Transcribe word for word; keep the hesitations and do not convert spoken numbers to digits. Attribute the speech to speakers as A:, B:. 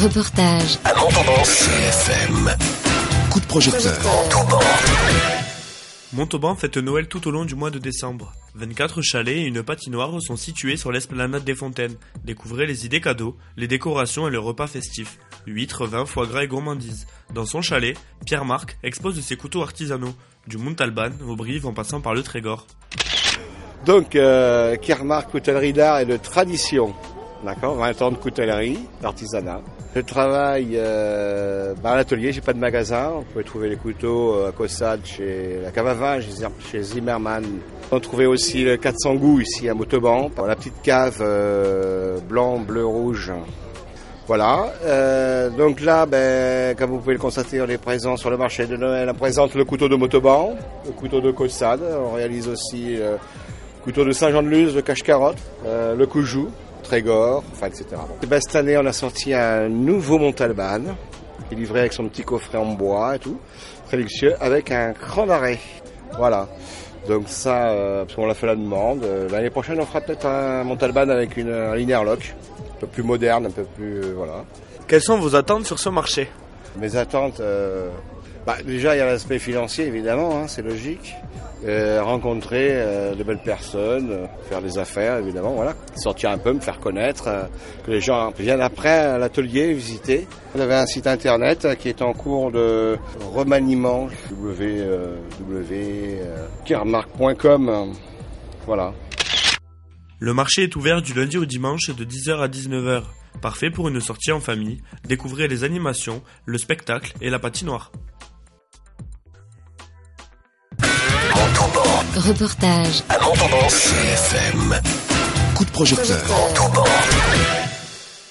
A: Reportage
B: à Montauban. C F M. Coup de projecteur. Montauban.
C: Montauban fête Noël tout au long du mois de décembre. vingt-quatre chalets et une patinoire sont situés sur l'esplanade des Fontaines. Découvrez les idées cadeaux, les décorations et le repas festif. Huîtres, vins, foie gras et gourmandises. Dans son chalet, Pierre-Marc expose ses couteaux artisanaux, du Montalban au Brive en passant par le Trégor.
D: Donc, euh, Pierre-Marc coutellerie d'art et de tradition. D'accord, vingt ans de coutellerie, d'artisanat. Je travaille euh, bah à l'atelier, j'ai pas de magasin. Vous pouvez trouver les couteaux à Caussade chez la cave à vin, chez Zimmermann. On trouvait aussi le quatre cents goûts ici à Montauban, la petite cave euh, blanc, bleu, rouge. Voilà, euh, donc là, ben, comme vous pouvez le constater, on est présent sur le marché de Noël. On présente le couteau de Montauban, le couteau de Caussade. On réalise aussi euh, le couteau de Saint-Jean-de-Luz, le cache-carotte, euh, le coujou. Trégor, enfin, et cetera. Et ben, cette année, on a sorti un nouveau Montalban, qui est livré avec son petit coffret en bois et tout, très luxueux, avec un cran d'arrêt. Voilà. Donc ça, euh, parce qu'on l'a fait la demande. Euh, l'année prochaine, on fera peut-être un Montalban avec une, un linéaire lock, un peu plus moderne, un peu plus, euh, voilà.
C: Quelles sont vos attentes sur ce marché ?
D: Mes attentes, euh, bah, déjà, il y a l'aspect financier, évidemment, hein, c'est logique. Euh, rencontrer euh, de belles personnes, euh, faire des affaires évidemment, voilà, sortir un peu, me faire connaître, euh, que les gens viennent après à l'atelier visiter. Vous avez un site internet euh, qui est en cours de remaniement, w w w point pierremarc point com, euh, voilà.
C: Le marché est ouvert du lundi au dimanche de dix heures à dix-neuf heures. Parfait pour une sortie en famille, découvrir les animations, le spectacle et la patinoire.
A: Reportage
B: à Montauban. C F M. Coup de projecteur. Montauban.